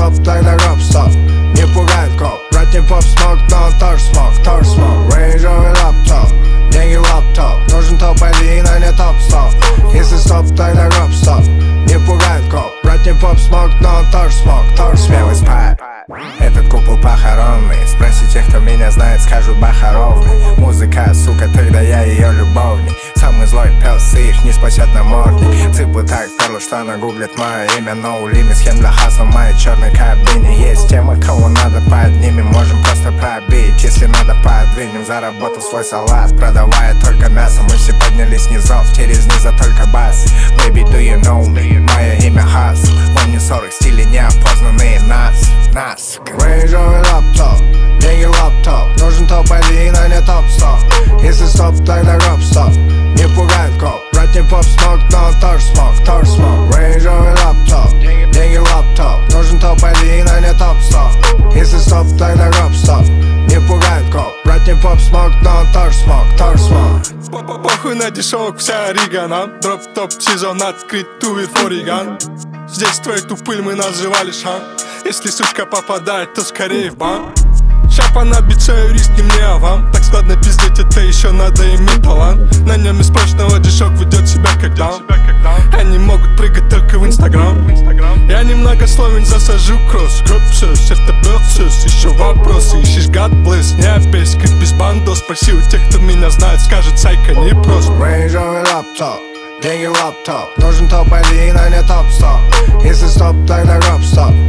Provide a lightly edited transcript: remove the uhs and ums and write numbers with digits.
стоп, тогда гоп, стоп. Не пугает коп, брат не поп-смог, но он тоже смог, рейнджовый лаптоп, деньги лаптоп. Нужен топ-1, а не топ-100. Если стоп, тогда гоп, стоп. Не пугает коп, брат не поп-смог, но он тоже смог, смелый спай. Этот купол похоронный. Спроси тех, кто меня знает, скажут бахаровный. Музыка, сука, тогда я ее любовник. Самый злой пес, и их не спасет намордник. Цыплы так вперло, что она гуглит мое имя. No limit, схем для хасла в моей черной кабине. Есть темы, кого надо поднимем, можем просто пробить. Если надо, подвинем, заработал свой салат, продавая только мясо. Мы все поднялись низов, через низа только бас. Baby, do you know me? Мое имя Хасл. Он не 40, стили неопознанные нас. Рейнджовый лаптоп, деньги лаптоп. Нужен топ-1, а не топ-100. Если стоп, тогда гоп, стоп. Не пугает коп, брат не поп-смог, но он тоже смог. Рейнджовый лаптоп, деньги лаптоп. Нужен топ-1, а не топ-100. Если стоп, тогда гоп, стоп. Не пугает коп, брат не поп-смог, но он тоже смог. Похуй на дешевок, вся оригана. Дроп-топ сезон открыт, тувир фориган. Здесь твою ту пыль мы называли шан. Если сучка попадает, то скорее в банк. Шапа на бичаю, риски мне, а вам? Так складно пиздеть, это еще надо иметь талант. На нем из прочного дешок ведет себя как даун. Они могут прыгать только в Инстаграм. Я немногословен, засажу кросс. Гробсус, это бёрсус. Еще вопросы, ищешь God bless. Не опять, как без бандо. Спроси у тех, кто меня знает, скажет сайка не просто. Рейнджовый лаптоп, деньги лаптоп. Нужен топ-1, а не топ-100. Если стоп, тогда гоп, стоп.